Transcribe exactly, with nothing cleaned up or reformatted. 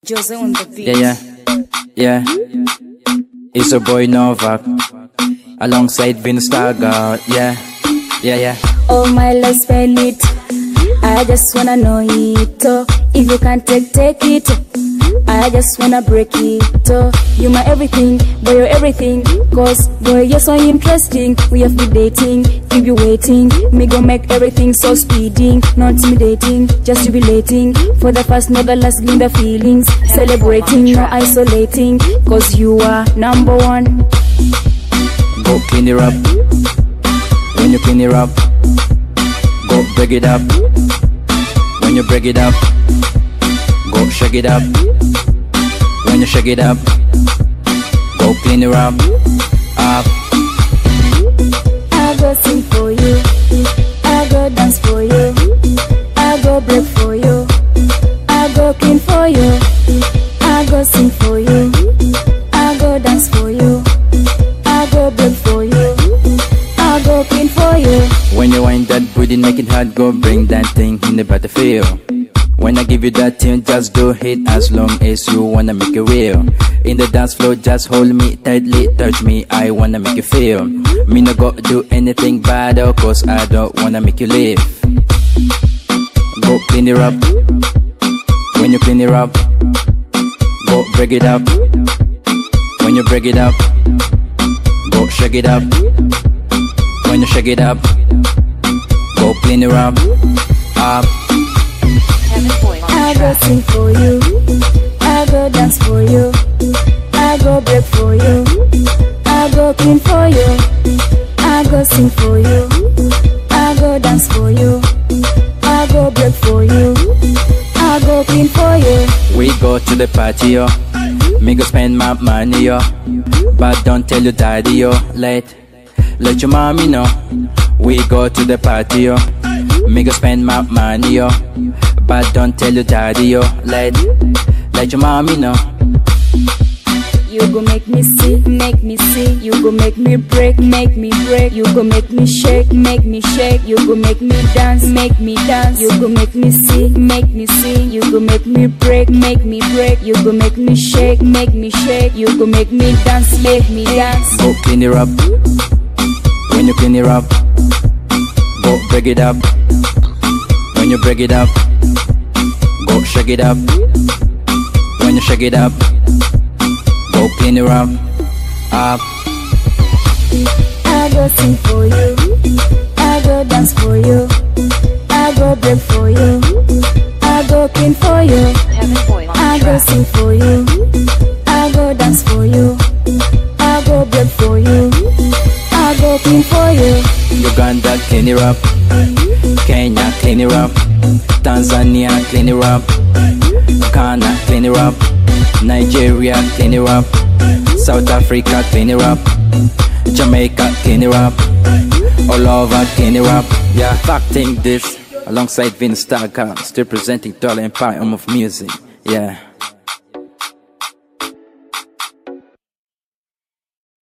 Jose on the beat. Yeah, yeah, yeah. It's your boy Novak, alongside Vince Stargard. Yeah, yeah, yeah. All my life spend it, I just wanna know it. Oh, if you can't take, take it. I just wanna break it. Oh, you my everything, boy you're everything. Cause boy you're so interesting. We have been dating, keep you waiting. Me go make everything so speeding. Not intimidating, just jubilating. For the first, not the last, in the feelings. Celebrating, no isolating. Cause you are number one. Go clean it up. When you clean it up, go break it up. When you break it up, go shake it up. When you shake it up, go clean it up, up. I go sing for you, I go dance for you, I go break for you, I go clean for you, I go sing for you, I go dance for you, I go break for you, I go clean for you. When you wind that booty, make it hard, go bring that thing in the battlefield. When I give you that tune, just do it as long as you wanna make it real. In the dance floor, just hold me tightly, touch me, I wanna make you feel. Me no go do anything bad, of course I don't wanna make you leave. Go clean it up. When you clean it up, go break it up. When you break it up, go shake it up. When you shake it up, go clean it up, up. I go sing for you, I go dance for you, I go break for you, I go clean for you, I go sing for you, I go dance for you, I go break for you, I go clean for you. We go to the party, yo. Me go spend my money, yo. But don't tell your daddy, yo. Let, let your mommy know. We go to the party, yo. Me go spend my money, yo. But don't tell your daddy, yo. Let, let your mommy know. You go make me see, make me see. You go make me break, make me break. You go make me shake, make me shake. You go make me dance, make me dance. You go make me see, make me see. You go make me break, make me break. You go make me shake, make me shake. You go make me dance, make me dance. Go clean it up. When you clean it up, go break it up. When you break it up, go shake it up. When you shake it up, go clean it up, up. I go sing for you, I go dance for you, I go break for you, I go clean for you, I go sing for you, I go dance for you, I go break for you, I go clean for you. Uganda, clean it up. Kenya, clean it up. Tanzania, clean it up. Ghana, clean it up. Nigeria, clean it up. South Africa, clean it up. Jamaica, clean it up. All over, clean it up. Yeah, facting this alongside Vince Stargard, still presenting Dollar Empire of music. Yeah.